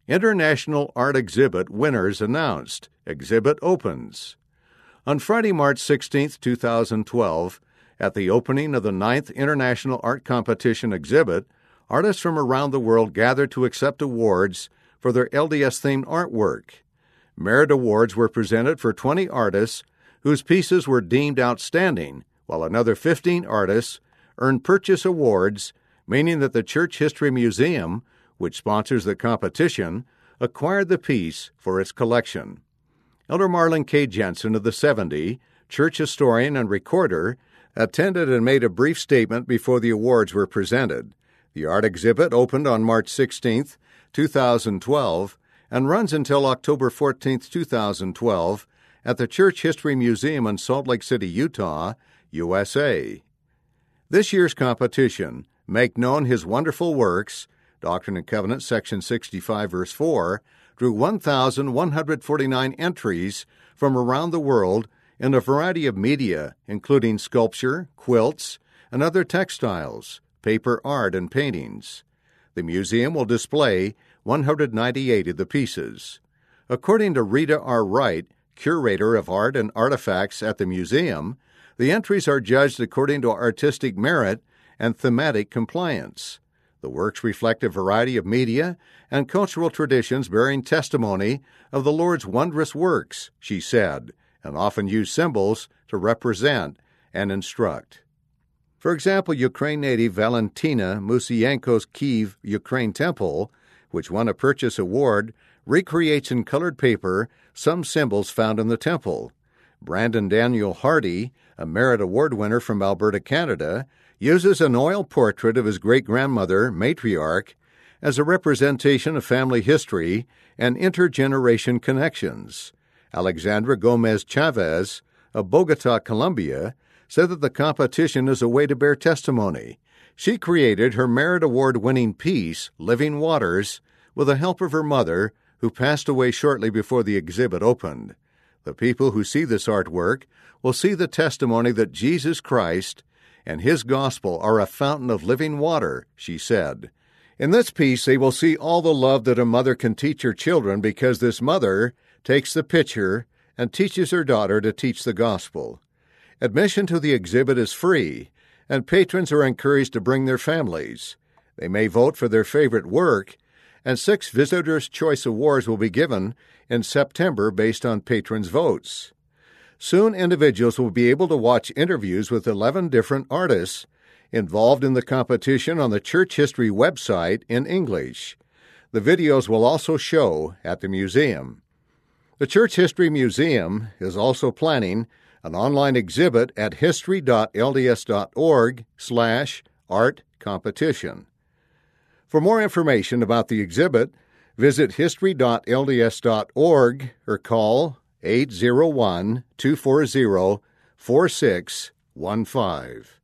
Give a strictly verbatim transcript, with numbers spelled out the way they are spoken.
International Art Exhibit winners announced. Exhibit opens. On Friday, March sixteenth, two thousand twelve, at the opening of the ninth International Art Competition exhibit, artists from around the world gathered to accept awards for their L D S-themed artwork. Merit awards were presented for twenty artists whose pieces were deemed outstanding, while another fifteen artists earned purchase awards, meaning that the Church History Museum, which sponsors the competition, acquired the piece for its collection. Elder Marlon K. Jensen of the seventy, church historian and recorder, attended and made a brief statement before the awards were presented. The art exhibit opened on March sixteenth, two thousand twelve, and runs until October fourteenth, two thousand twelve, at the Church History Museum in Salt Lake City, Utah, U S A. This year's competition, Make Known His Wonderful Works, Doctrine and Covenants, section sixty-five, verse four, drew one thousand one hundred forty-nine entries from around the world in a variety of media, including sculpture, quilts, and other textiles, paper art, and paintings. The museum will display one hundred ninety-eight of the pieces. According to Rita R. Wright, curator of art and artifacts at the museum, the entries are judged according to artistic merit and thematic compliance. The works reflect a variety of media and cultural traditions bearing testimony of the Lord's wondrous works, she said, and often use symbols to represent and instruct. For example, Ukraine native Valentina Musienko's Kyiv, Ukraine temple, which won a purchase award, recreates in colored paper some symbols found in the temple. Brandon Daniel Hardy, a Merit Award winner from Alberta, Canada, uses an oil portrait of his great-grandmother, matriarch, as a representation of family history and intergeneration connections. Alexandra Gomez Chavez of Bogota, Colombia, said that the competition is a way to bear testimony. She created her Merit Award-winning piece, Living Waters, with the help of her mother, who passed away shortly before the exhibit opened. The people who see this artwork will see the testimony that Jesus Christ and His gospel are a fountain of living water, she said. In this piece, they will see all the love that a mother can teach her children because this mother takes the picture and teaches her daughter to teach the gospel. Admission to the exhibit is free, and patrons are encouraged to bring their families. They may vote for their favorite work, and six Visitors' Choice Awards will be given in September based on patrons' votes. Soon, individuals will be able to watch interviews with eleven different artists involved in the competition on the Church History website in English. The videos will also show at the museum. The Church History Museum is also planning an online exhibit at history.lds.org slash art competition. For more information about the exhibit, visit history dot l d s dot org or call eight zero one, two four zero, four six one five.